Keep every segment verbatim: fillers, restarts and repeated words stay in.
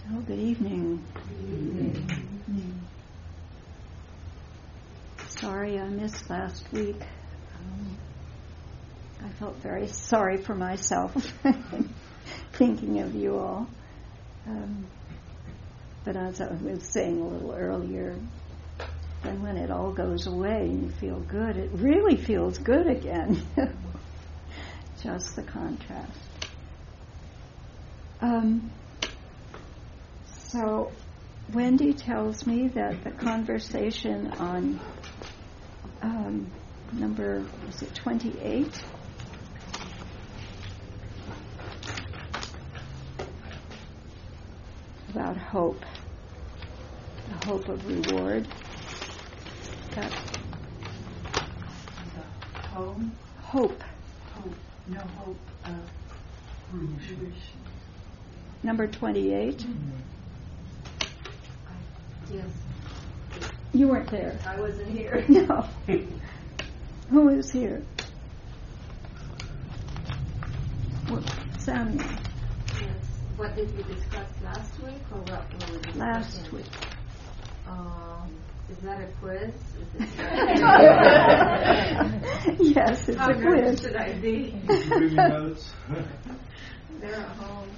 Oh, good evening. Good evening. Sorry I missed last week. Um, I felt very sorry for myself thinking of you all. Um, but as I was saying a little earlier, and when it all goes away and you feel good, it really feels good again. Just the contrast. Um, so Wendy tells me that the conversation on um, number, is it twenty-eight? About hope, the hope of reward. That Home? hope. Hope. No hope of fruition. Number twenty-eight. Mm-hmm. Yes, You weren't there. I wasn't here. No. Who was here? Well, Samuel. Yes. What did we discuss last week, or what were we discussing? Last week. Um, is that a quiz? Is it Yes, it's How a nervous quiz. should I be? Bring your notes. They're at home.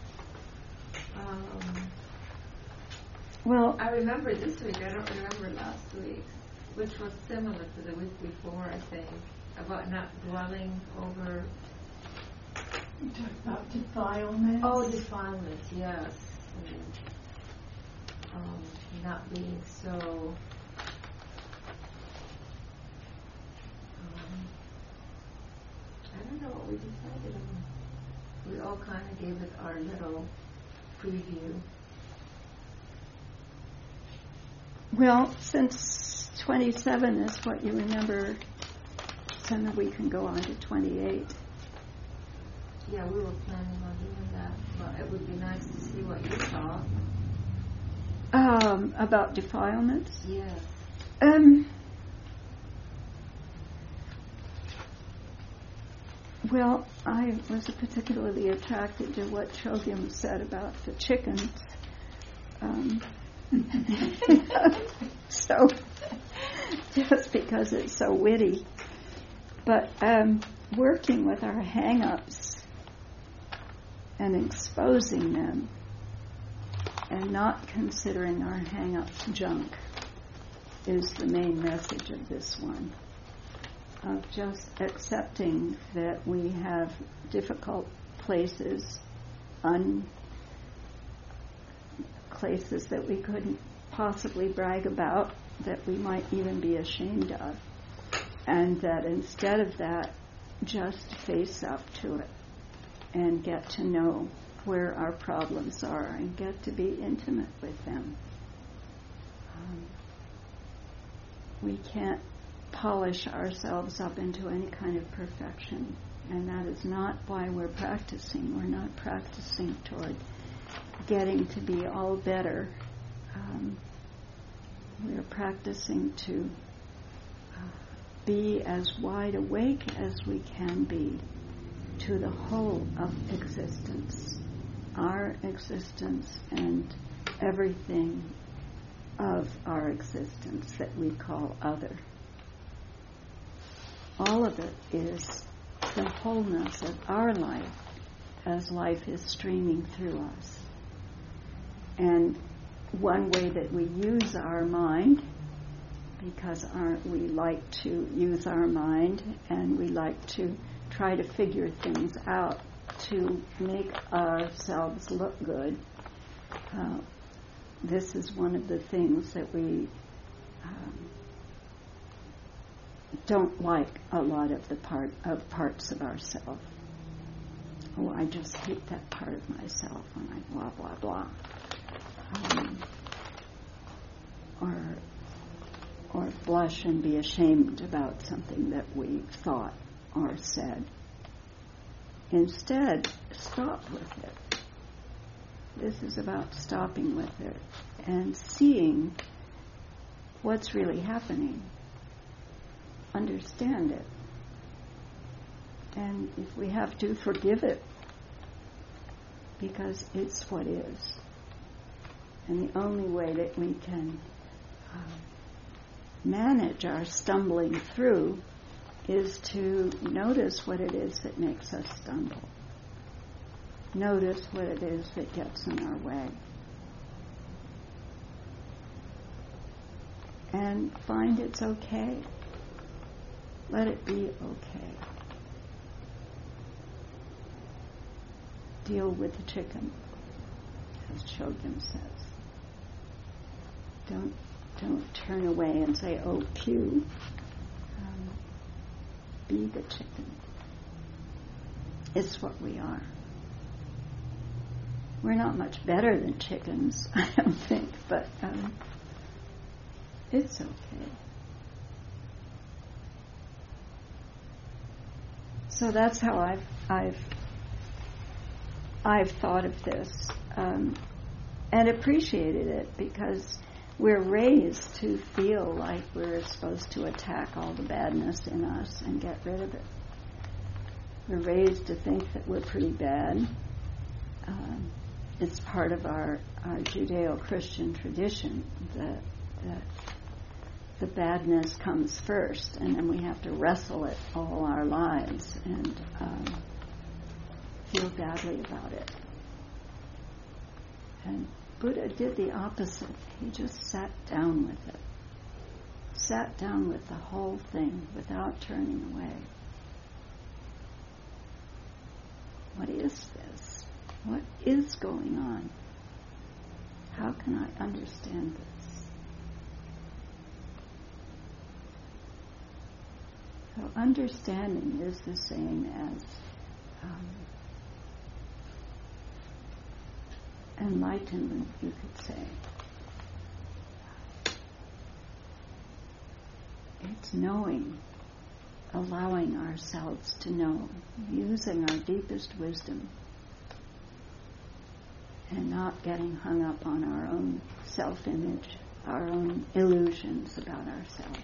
Um, Well, I remember this week. I don't remember last week, which was similar to the week before, I think, about not dwelling over. You talk about defilement. Oh, defilement, yes. And, um, not being so. Um, I don't know what we decided on. We all kind of gave it our little preview. well, since twenty-seven is what you remember, then we can go on to twenty-eight. Yeah, we were planning on doing that, but it would be nice to see what you thought. Um, about defilements. Yes. Um, well, I was particularly attracted to what Chogyam said about the chickens. Um, so, just because it's so witty. But um, working with our hang-ups and exposing them and not considering our hang-ups junk is the main message of this one. Of just accepting that we have difficult places, un places that we couldn't possibly brag about, that we might even be ashamed of, and that instead of that, just face up to it and get to know where our problems are and get to be intimate with them. Um, we can't polish ourselves up into any kind of perfection, and that is not why we're practicing. We're not practicing toward getting to be all better. Um, we're practicing to uh, be as wide awake as we can be to the whole of existence, our existence and everything of our existence that we call other. All of it is the wholeness of our life as life is streaming through us. And one way that we use our mind, because our, we like to use our mind and we like to try to figure things out to make ourselves look good, uh, this is one of the things that we um, don't like a lot of the part of parts of ourselves. Oh, I just hate that part of myself, and I blah blah blah. Um, or or blush and be ashamed about something that we thought or said. Instead, stop with it. This is about stopping with it and seeing what's really happening. Understand it. And if we have to, forgive it, because it's what is. And the only way that we can um, manage our stumbling through is to notice what it is that makes us stumble. Notice what it is that gets in our way. And find it's okay. Let it be okay. Deal with the chicken, as Chogyam says. Don't don't turn away and say, "Oh, pew." Um, be the chicken. It's what we are. We're not much better than chickens, I don't think, but um, it's okay. So that's how I've I've I've thought of this um, and appreciated it, because we're raised to feel like we're supposed to attack all the badness in us and get rid of it. We're raised to think that we're pretty bad. Um, it's part of our, our Judeo-Christian tradition that, that the badness comes first, and then we have to wrestle it all our lives and um, feel badly about it. And Buddha did the opposite. He just sat down with it. Sat down with the whole thing without turning away. What is this? What is going on? How can I understand this? So understanding is the same as um, enlightenment, you could say. It's knowing, allowing ourselves to know, using our deepest wisdom, and not getting hung up on our own self-image, our own illusions about ourselves.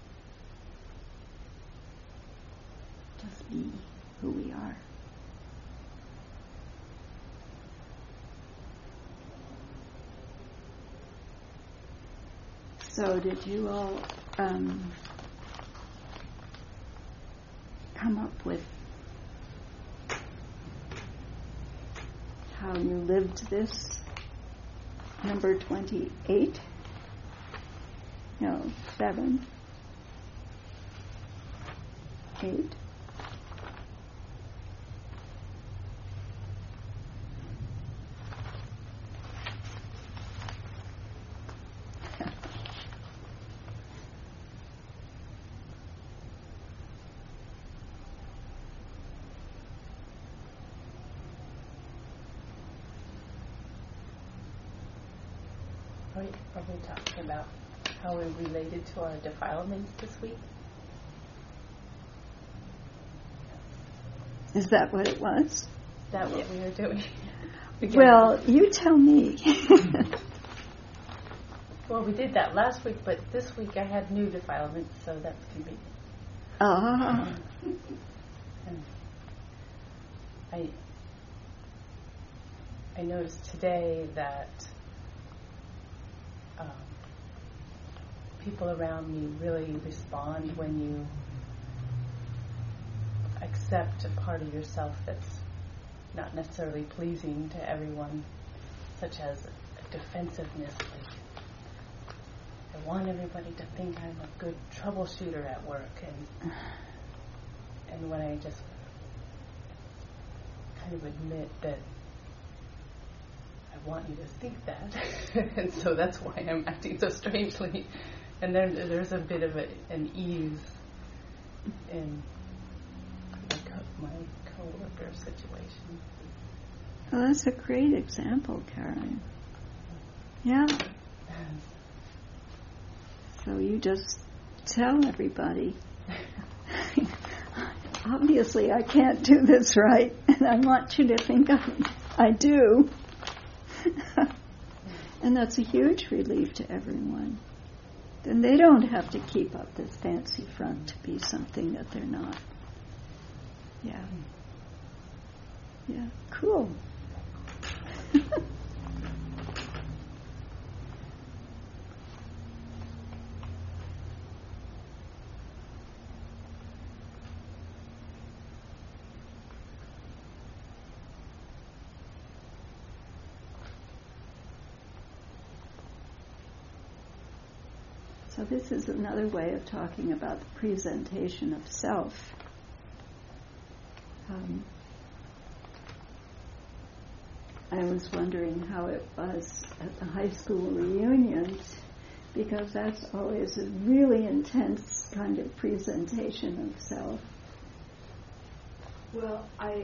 Just be who we are. So did you all um, come up with how you lived this? Number twenty-eight? No, seven. Eight. Are we, are we talking about how we related to our defilements this week? Is that what it was? Is that what we were doing? Well, you tell me. Well, we did that last week, but this week I had new defilements, so that's convenient. Ah. And I, I noticed today that um, people around me really respond when you accept a part of yourself that's not necessarily pleasing to everyone, such as a defensiveness, like I want everybody to think I'm a good troubleshooter at work, and and when I just kind of admit that I want you to think that, and so that's why I'm acting so strangely, and then there's a bit of a, an ease in my, co- my co-worker situation. Well, that's a great example, Karen. Yeah. So you just tell everybody, obviously I can't do this right, and I want you to think I, I do. And that's a huge relief to everyone. Then they don't have to keep up this fancy front to be something that they're not. Yeah. Yeah, cool. So this is another way of talking about the presentation of self. Um, I was wondering how it was at the high school reunions, because that's always a really intense kind of presentation of self. Well, I,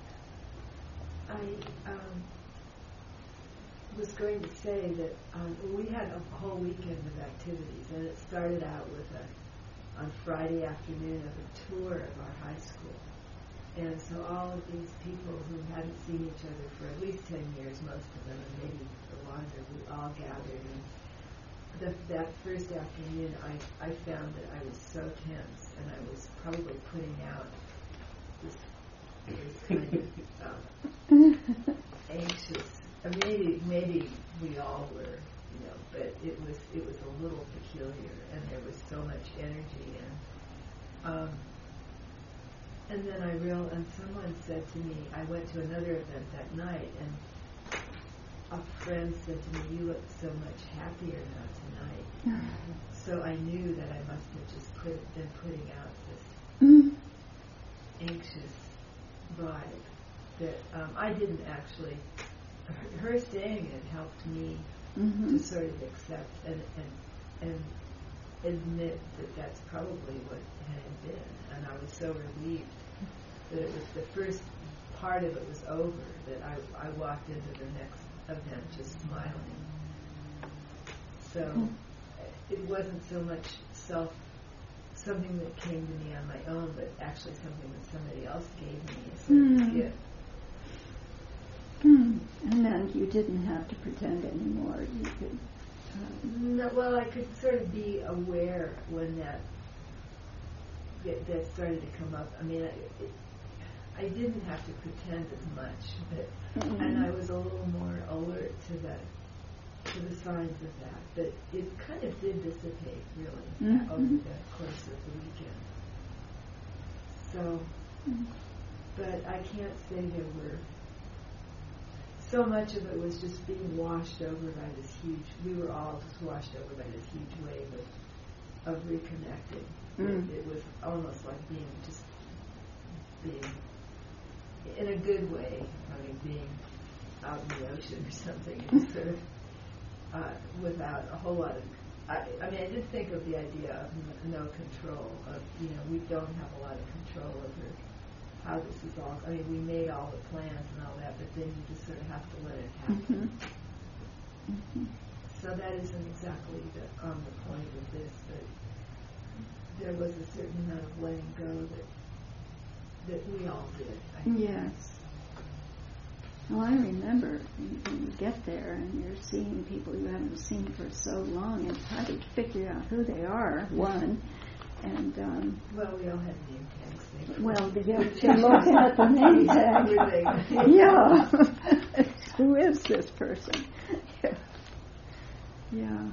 I um, was going to say that um, we had a whole weekend of activities, and it started out with a, on Friday afternoon, of a tour of our high school. And so all of these people who hadn't seen each other for at least ten years, most of them, and maybe longer, we all gathered. And the, that first afternoon, I, I found that I was so tense, and I was probably putting out this, this kind of um, anxious. Uh, maybe maybe we all were, you know, but it was it was a little peculiar, and there was so much energy. And um, and then I real and someone said to me, I went to another event that night, and a friend said to me, "You look so much happier now tonight." Mm-hmm. So I knew that I must have just put, been putting out this mm-hmm. anxious vibe that um, I didn't actually. Her saying it helped me mm-hmm. to sort of accept and, and and admit that that's probably what it had been. And I was so relieved that it was the first part of it was over, that I, I walked into the next event just smiling. So mm-hmm. it wasn't so much self, something that came to me on my own, but actually something that somebody else gave me as sort mm-hmm. of a gift. Hmm. And then you didn't have to pretend anymore. You could. Uh, no, well, I could sort of be aware when that that, that started to come up. I mean, I, it, I didn't have to pretend as much, but mm-hmm. and I was a little more alert to the to the signs of that. But it kind of did dissipate, really, mm-hmm. over the course of the weekend. So, mm-hmm. but I can't say there were. So much of it was just being washed over by this huge, we were all just washed over by this huge wave of, of reconnecting. Mm. It, it was almost like being just being, in a good way, I mean, being out in the ocean or something, and sort of uh, without a whole lot of, I, I mean, I did think of the idea of no, no control, of, you know, we don't have a lot of control over how this is all, I mean, we made all the plans and all that, but then you just sort of have to let it happen. Mm-hmm. Mm-hmm. So that isn't exactly the, on the point of this, but there was a certain amount of letting go that that we all did, I think. Yes. Well, I remember when you get there and you're seeing people you haven't seen for so long and try to figure out who they are, one, and um, well, we all had name tags. Well, they to look at the name tag. Yeah. Who is this person? Yeah. Yeah.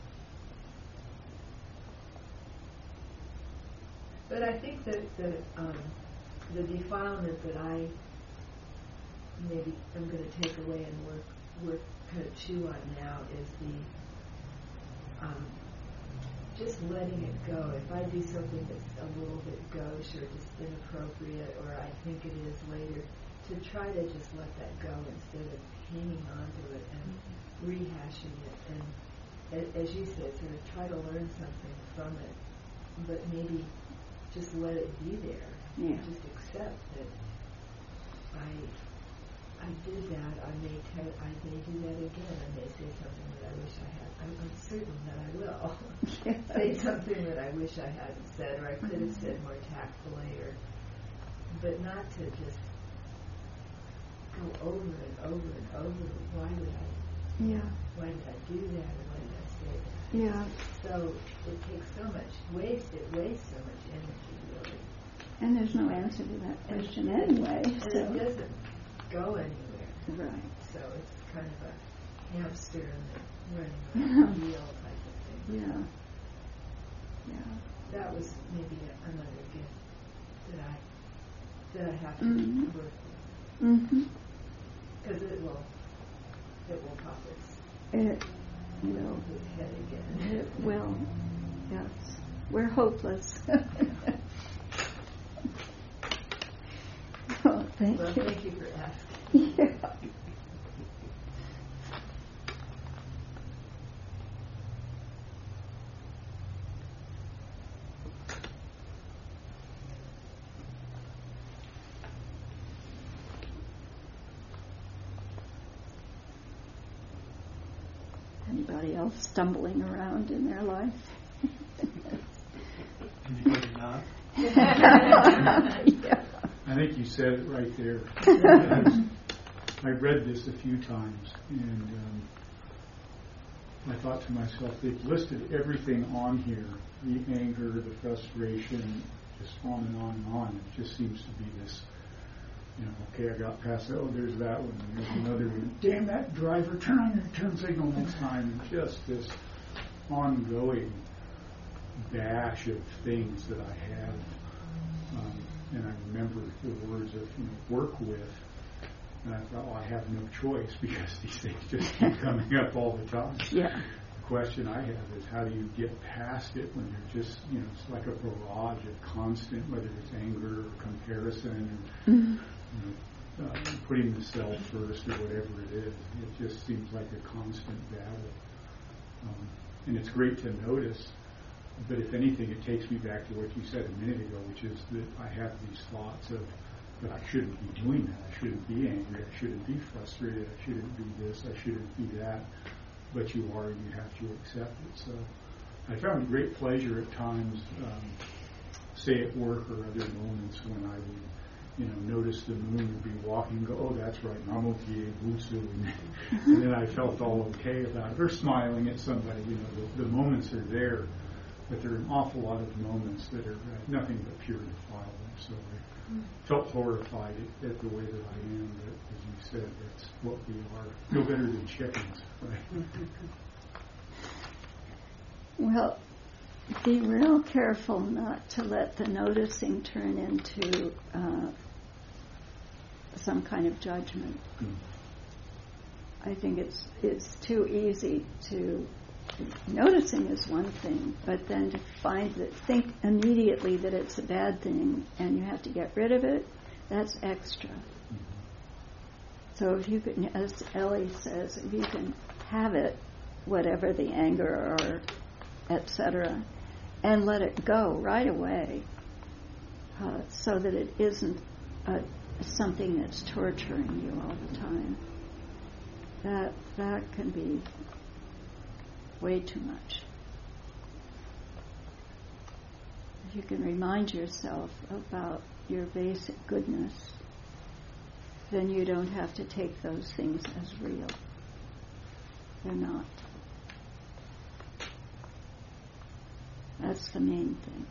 But I think that the um, the defilement that I maybe am going to take away and work work kind of chew on now is the um, just letting it go. If I do something that's a little bit gauche or just inappropriate, or I think it is later, to try to just let that go instead of hanging on to it and rehashing it. And as you said, sort of try to learn something from it, but maybe just let it be there. Yeah. Just accept that I I did that. I may te- I may do that again. I may say something that I wish I had. I'm, I'm certain that I will say something that I wish I hadn't said, or I could have said more tactfully, or but not to just go over and over and over. Why did I? Yeah. Why did I do that? Or why did I say that? Yeah. So it takes so much waste. It wastes so much energy, really. And there's no answer to that question and, anyway. And so. it doesn't go anywhere. Right. So it's kind of a hamster in the running around the wheel type of thing. Yeah. Yeah. That was maybe a, another gift that I that I have to mm-hmm. work with. Mm-hmm. Because it will it will pop its it will its head again. It will. Yes, we're hopeless. Oh, thank Well, you. thank you for asking. Yeah. Anybody else stumbling around in their life? Anybody not? Yeah. I think you said it right there. I read this a few times, and um, I thought to myself, they've listed everything on here, the anger, the frustration, just on and on and on. It just seems to be this, you know, okay, I got past that, oh, there's that one, and there's another one. Damn that driver, turn on your turn signal next time. And just this ongoing dash of things that I have. Um, and I remember the words of, you know, work with. And I thought, well, I have no choice because these things just keep coming up all the time. Yeah. The question I have is, how do you get past it when you're just, you know, it's like a barrage of constant, whether it's anger or comparison or, Mm-hmm. you know, uh, putting the self first or whatever it is. It just seems like a constant battle. Um, and it's great to notice, but if anything, it takes me back to what you said a minute ago, which is that I have these thoughts of that I shouldn't be doing that. I shouldn't be angry. I shouldn't be frustrated. I shouldn't be this. I shouldn't be that. But you are, and you have to accept it. So I found great pleasure at times, um, say at work or other moments when I would, you know, notice the moon would be walking and go, oh, that's right, Namokie Butsu. And, and then I felt all okay about it. Or smiling at somebody, you know, the, the moments are there, but there are an awful lot of moments that are uh, nothing but pure defilement. So I felt horrified at, at the way that I am, but as you said, that's what we are. No better than chickens, right? Well, be real careful not to let the noticing turn into uh, some kind of judgment. Mm. I think it's it's too easy to noticing is one thing, but then to find that think immediately that it's a bad thing and you have to get rid of it, that's extra. Mm-hmm. So if you can, as Ellie says, if you can have it, whatever the anger or et cetera, and let it go right away, uh, so that it isn't a, something that's torturing you all the time. That that can be way too much. If you can remind yourself about your basic goodness, then you don't have to take those things as real. They're not. That's the main thing.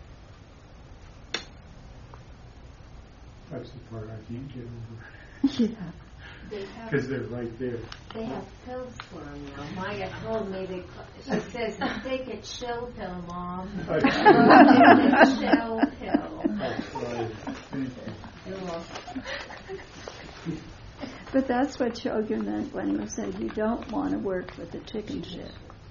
That's the part I can't get over. Yeah. They have, Because they're right there. they have pills for them now. Maya told me, they, she says, take a chill pill, Mom. Take a chill pill. That's right. Thank you. But that's what Chogyam meant when he said you don't want to work with the chicken shit.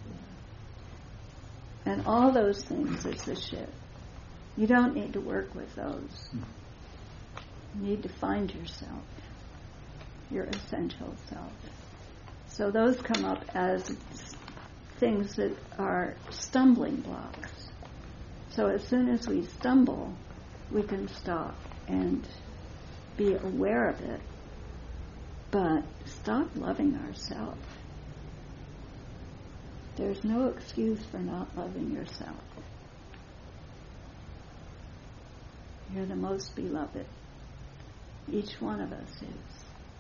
And all those things is the shit. You don't need to work with those. You need to find yourself, your essential self. So those come up as things that are stumbling blocks. So as soon as we stumble, we can stop and be aware of it, but stop loving ourselves. There's no excuse for not loving yourself. You're the most beloved. Each one of us is.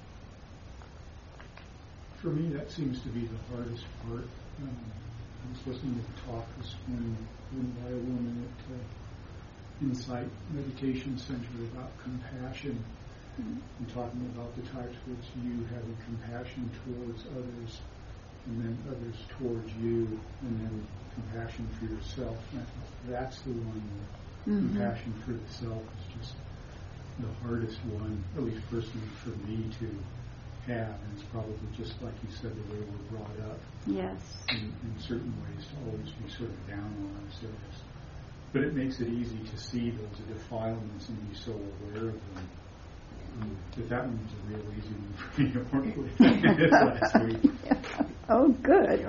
For me, that seems to be the hardest part. Um, I was listening to the talk this morning given by a woman at uh, Insight Meditation Center about compassion, Mm-hmm. and talking about the types which you having compassion towards others, and then others towards you, and then compassion for yourself. And I thought that's the one where Mm-hmm. compassion for the self is just the hardest one, at least personally for me to have, and it's probably just like you said, the way we're brought up Yes. in, in certain ways to always be sort of down on ourselves. But it makes it easy to see those defilements and be so aware of them. Um, but that one was a real easy one for me to work with last week. Yeah. Oh, good.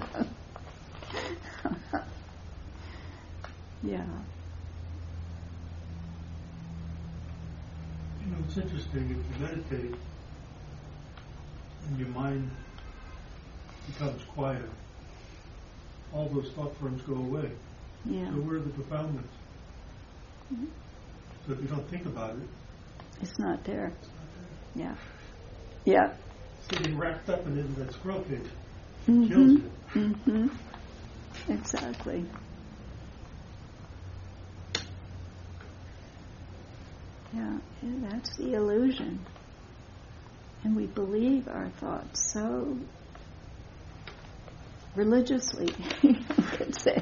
Yeah. You know, it's interesting, if you meditate and your mind becomes quiet, all those thought forms go away. Yeah. So where are the defilements? Mhm. So if you don't think about it, It's not there. it's not there. Yeah. Yeah. So getting wrapped up in it in that squirrel cage Mm-hmm. kills you. Mm-hmm. Exactly. Yeah, and that's the illusion. And we believe our thoughts so religiously, you could say.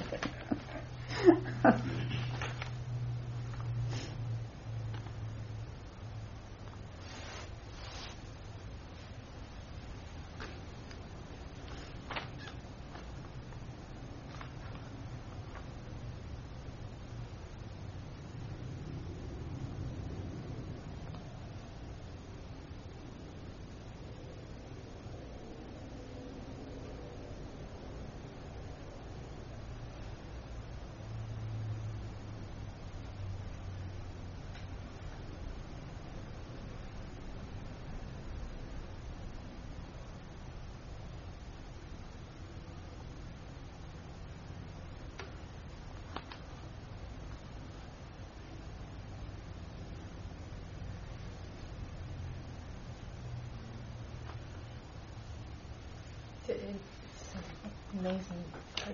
It's amazing.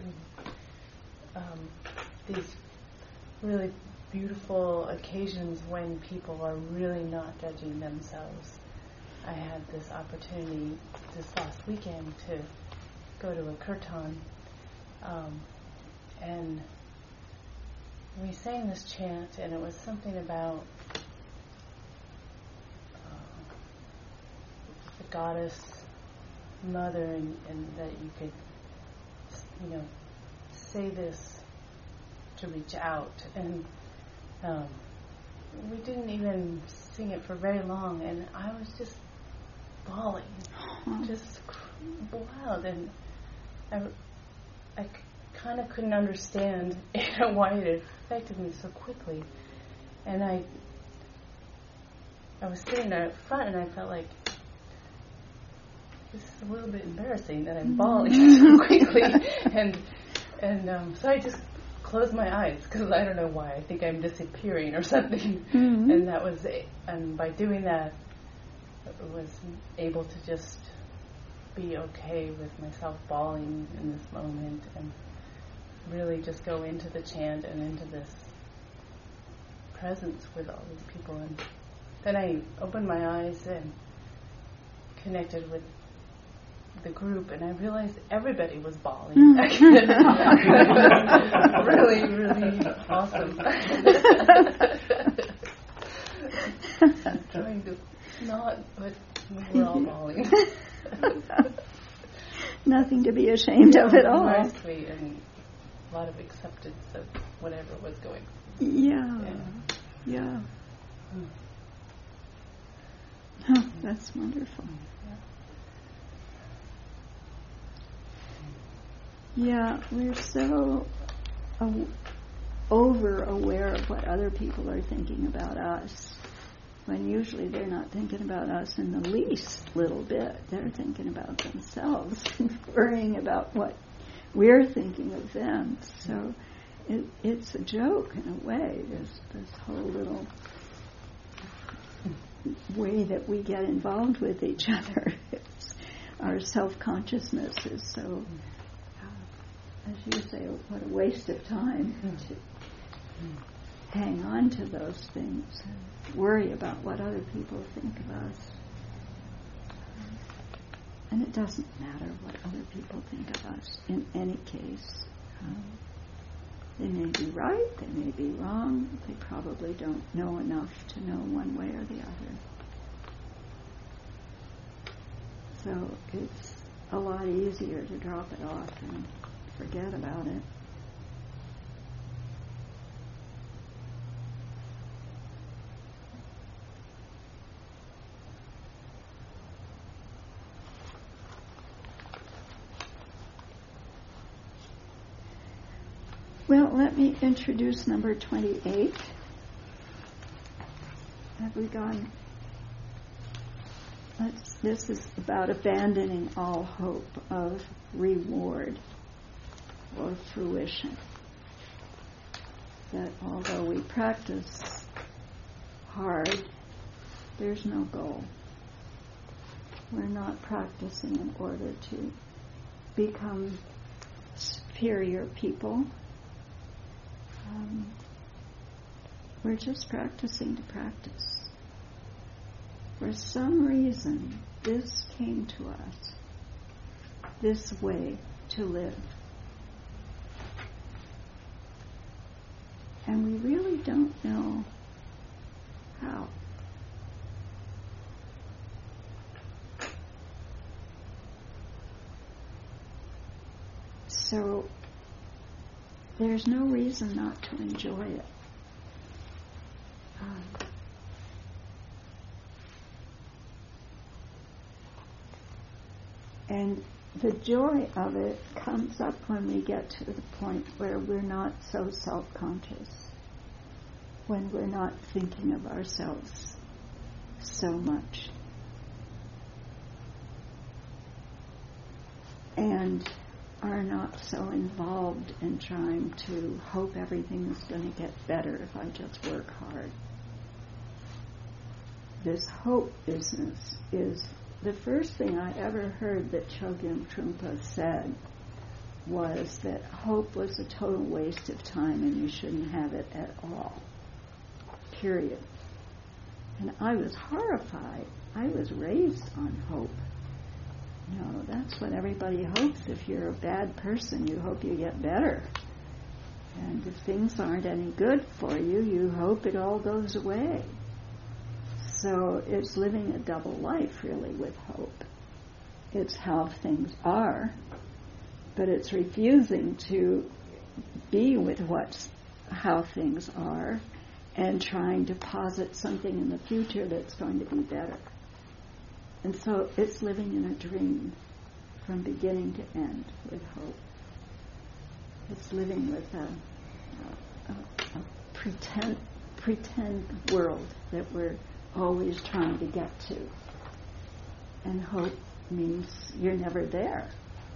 Um, these really beautiful occasions when people are really not judging themselves. I had this opportunity this last weekend to go to a kirtan, um, and we sang this chant, and it was something about uh, the goddess mother, and, and that you could, you know, say this to reach out. And um, we didn't even sing it for very long, and I was just bawling, just wild, and I, I kind of couldn't understand why it affected me so quickly. And I, I was sitting there up front, and I felt like, this is a little bit embarrassing that I'm bawling so quickly, and and um, so I just closed my eyes because I don't know why. I think I'm disappearing or something, Mm-hmm. and that was it. And by doing that, I was able to just be okay with myself bawling in this moment, and really just go into the chant and into this presence with all these people. And then I opened my eyes and connected with the group, and I realized everybody was bawling. It was really, really awesome. I'm trying to not, but we're all bawling. Nothing to be ashamed of at all. Very sweet, and a lot of acceptance of whatever was going on. Yeah. Yeah. Yeah. Mm. Huh, that's wonderful. Yeah, we're so aw- over aware of what other people are thinking about us, when usually they're not thinking about us in the least little bit. They're thinking about themselves and worrying about what we're thinking of them. So it, it's a joke in a way, this, this whole little way that we get involved with each other. It's, our self-consciousness is so, as you say, what a waste of time to hang on to those things and worry about what other people think of us. And it doesn't matter what other people think of us in any case. Um, they may be right, they may be wrong, they probably don't know enough to know one way or the other. So it's a lot easier to drop it off and forget about it. Well, let me introduce number twenty-eight. Have we gone? Let's, this is about abandoning all hope of reward or fruition. That although we practice hard, there's no goal. We're not practicing in order to become superior people. Um, we're just practicing to practice. For some reason, this came to us, this way to live. And we really don't know how. So, there's no reason not to enjoy it. Um, and the joy of it comes up when we get to the point where we're not so self-conscious, when we're not thinking of ourselves so much. And are not so involved in trying to hope everything is going to get better if I just work hard. This hope business is the first thing I ever heard that Chogyam Trungpa said was that hope was a total waste of time and you shouldn't have it at all. Period. And I was horrified. I was raised on hope. No, that's what everybody hopes. If you're a bad person, you hope you get better. And if things aren't any good for you, you hope it all goes away. So it's living a double life, really, with hope. It's how things are, but it's refusing to be with what's how things are and trying to posit something in the future that's going to be better. And so it's living in a dream from beginning to end with hope. It's living with a, a, a pretend, pretend world that we're always trying to get to. And hope means you're never there.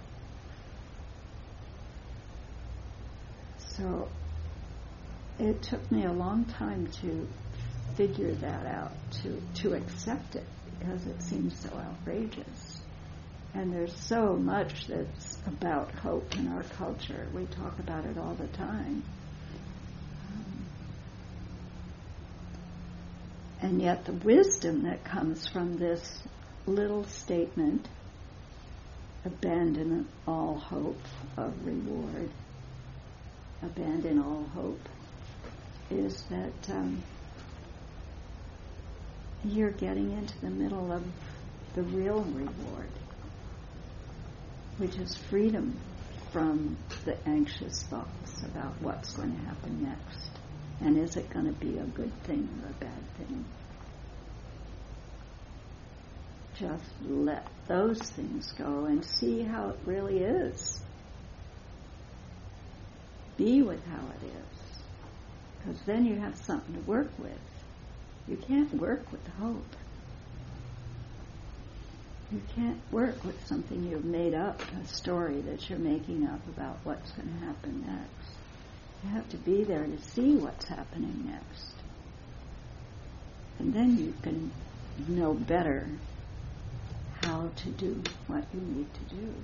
So it took me a long time to figure that out, to, to accept it, because it seems so outrageous. And there's so much that's about hope in our culture. We talk about it all the time. Um, and yet the wisdom that comes from this little statement, abandon all hope of reward, abandon all hope, is that um, you're getting into the middle of the real reward, which is freedom from the anxious thoughts about what's going to happen next, and is it going to be a good thing or a bad thing. Just let those things go and see how it really is. Be with how it is, because then you have something to work with. You can't work with hope. You can't work with something you've made up, a story that you're making up about what's going to happen next. You have to be there to see what's happening next. And then you can know better how to do what you need to do.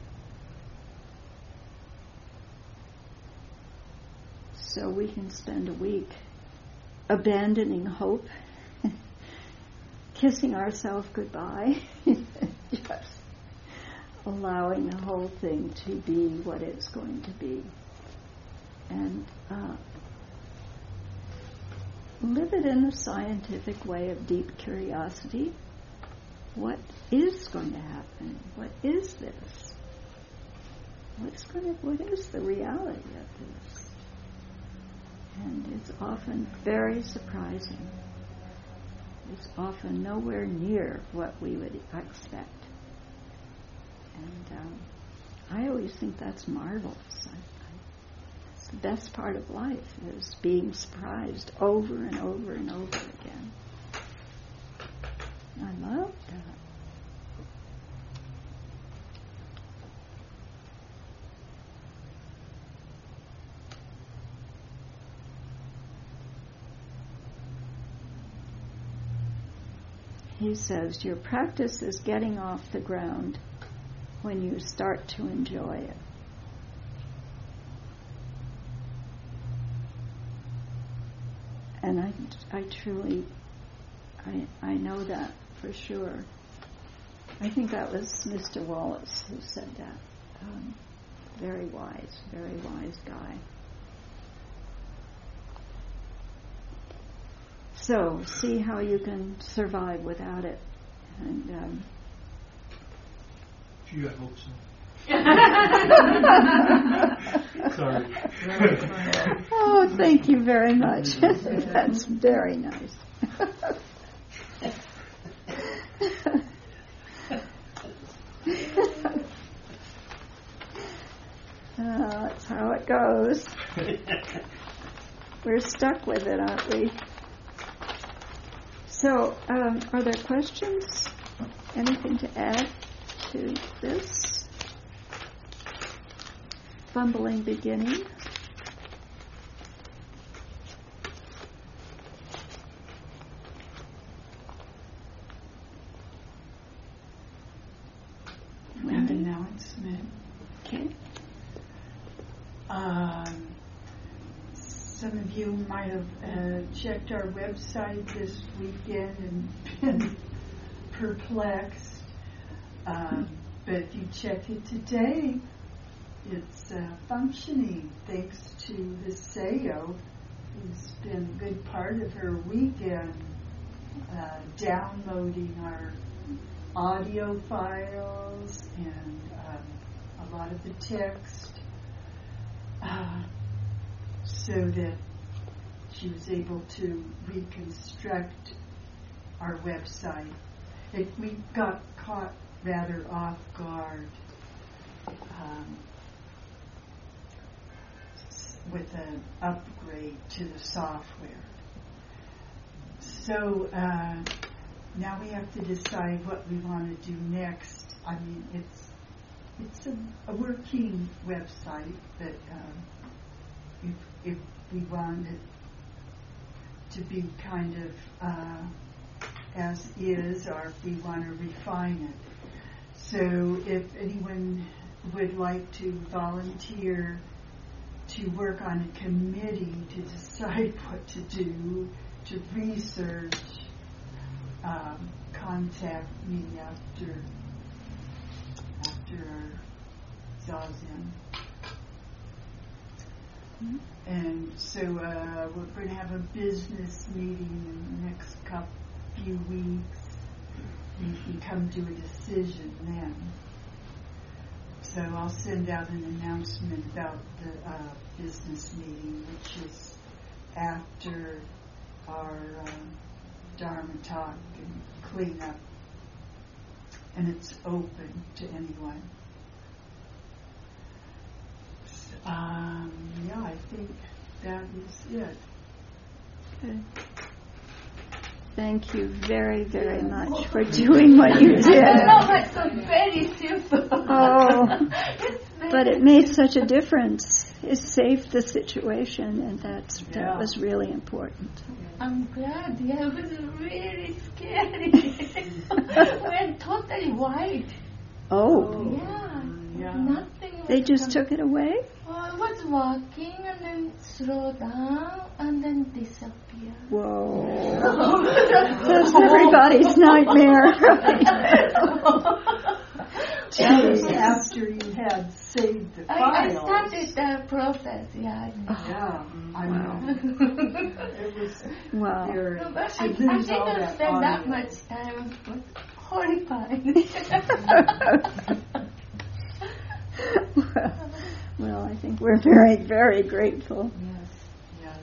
So we can spend a week abandoning hope, kissing ourselves goodbye, just allowing the whole thing to be what it's going to be. And uh, live it in a scientific way of deep curiosity, what is going to happen? What is this? What's going to, what is the reality of this? And it's often very surprising. It's often nowhere near what we would expect. And um, I always think that's marvelous. I, I, it's the best part of life, is being surprised over and over and over again. I love that. He says, your practice is getting off the ground when you start to enjoy it. And I, I truly, I, I know that for sure. I think that was Mister Wallace who said that. Um, very wise, very wise guy. So, see how you can survive without it. And um, Gee, I hope so. Sorry. oh, thank you very much. That's very nice. uh, that's how it goes. We're stuck with it, aren't we? So, um, are there questions? Anything to add to this? Fumbling beginning. An announcement. Okay. Um, some of you might have uh, checked our website this weekend and been perplexed. Um, but if you check it today, it's uh, functioning thanks to the Sayo, who's been a good part of her weekend uh, downloading our audio files and um, a lot of the text, uh, so that she was able to reconstruct our website. It, we got caught rather off guard um, with an upgrade to the software. So uh, now we have to decide what we want to do next. I mean, it's it's a, a working website, but um, if, if we want it to be kind of uh, as is, or if we want to refine it. So if anyone would like to volunteer to work on a committee to decide what to do, to research, um, contact me after after Zazen. Mm-hmm. And so uh, we're going to have a business meeting in the next couple few weeks. We can come to a decision then. So I'll send out an announcement about the uh, business meeting, which is after our uh, Dharma talk and cleanup, and it's open to anyone. So, um, yeah, I think that is it. Okay. Thank you very, very much for doing what you did. No, it's so very simple. Oh, very but it made such a difference. It saved the situation, and that's Yeah. that was really important. I'm glad. Yeah, it was really scary. Went totally white. Oh, Yeah, Yeah. nothing. Was they just com- took it away? Well, I was walking and then slow down and then disappear. Whoa. That's everybody's nightmare. That was after you had saved the I, I files. started the process. Yeah. Yeah, I Wow. know. It was Wow. there No, but to I, I lose all didn't that spend that audio. much time. It was horrified. well, well, I think we're very, very grateful. Yes, yes.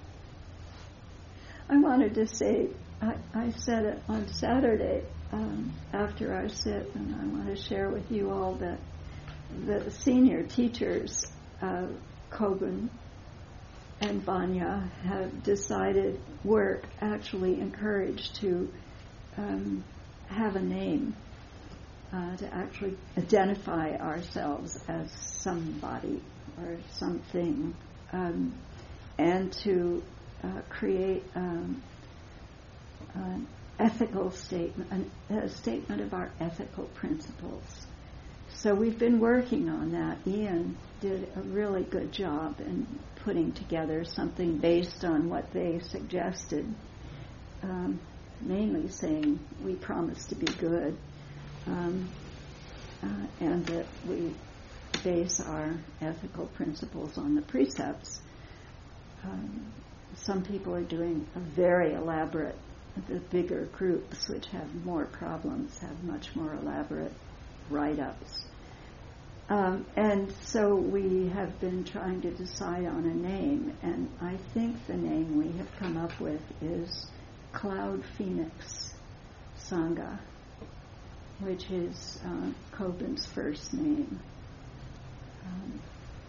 I wanted to say, I, I said it on Saturday um, after our sit, and I want to share with you all that the senior teachers of Coben and Vanya have decided, were actually encouraged to um, have a name, uh, to actually identify ourselves as somebody or something, um, and to uh, create um, an ethical statement, an, a statement of our ethical principles. So we've been working on that. Ian did a really good job in putting together something based on what they suggested, um, mainly saying we promise to be good, um, uh, and that we base our ethical principles on the precepts. Um, some people are doing a very elaborate, the bigger groups which have more problems have much more elaborate write-ups. Um, and so we have been trying to decide on a name, and I think the name we have come up with is Cloud Phoenix Sangha, which is uh, Coben's first name. Um,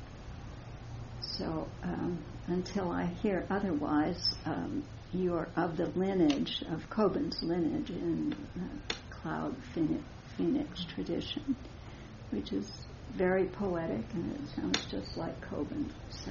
so um, until I hear otherwise, um, you are of the lineage, of Coben's lineage in uh, Cloud Phoenix, Phoenix tradition, which is very poetic, and it sounds just like Coben. So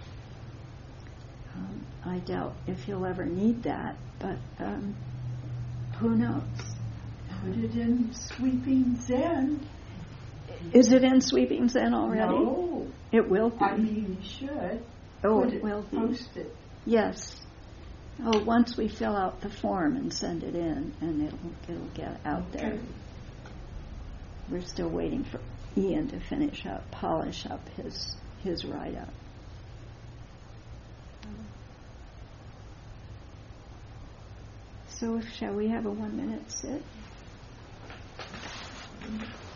um, I doubt if you'll ever need that, but um, who knows? Put it in Sweeping Zen. Is it in Sweeping Zen already? No. It will be. I mean, you should. Oh, Put it it, will be. Post it. Yes. Oh, once we fill out the form and send it in, and it'll it'll get out Okay. there. We're still waiting for Ian to finish up, polish up his his write-up. So, shall we have a one-minute sit?